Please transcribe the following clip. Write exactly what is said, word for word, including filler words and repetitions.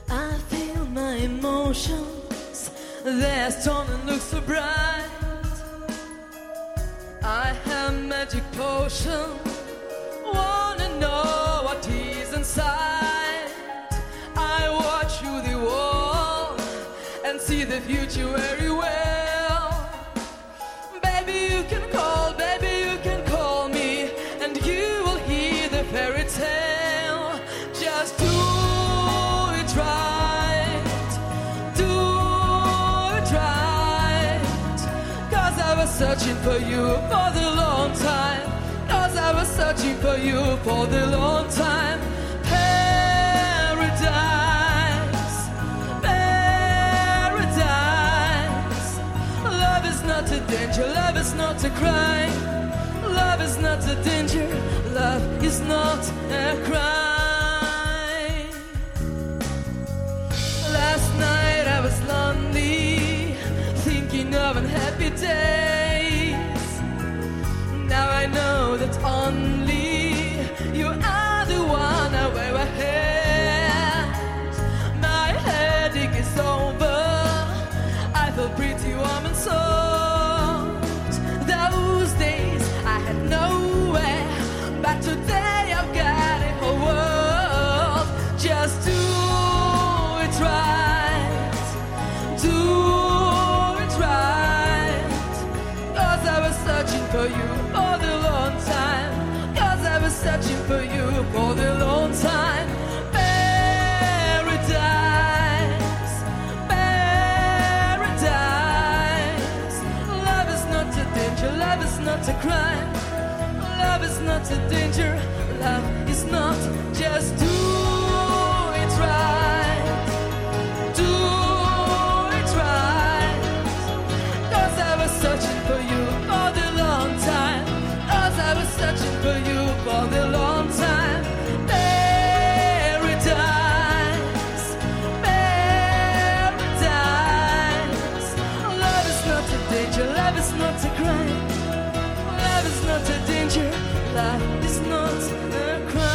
I feel my emotions, they're strong and look so bright. I have magic potion, wanna know what is inside. I watch through the wall and see the future very well. Baby, you can call, baby, you can call me, and you will hear the fairy tale. Just do it right, do it right. Cause I was searching for you for the long time. Cause I was searching for you for the long time. Paradise, paradise. Love is not a danger, love is not a crime. Love is not a danger, love is not a crime. Last night I was lonely, thinking of unhappy days. Now I know that only you are the one I wear ahead. My headache is over, I feel pretty warm and soft. Those days I had nowhere, but today I've got a whole world. Just do it right, do it right. Cause I was searching for you for the long time. Cause I was searching for you for the long time. Paradise, paradise. Love is not a danger, love is not a crime. Love is not a danger, love is not. Just do it right, do it right. Cause I was searching for you for the long time. Cause I was searching for you for the long time. Paradise, paradise. Love is not a danger, love is not a crime. Love is not a danger, love is not a crime.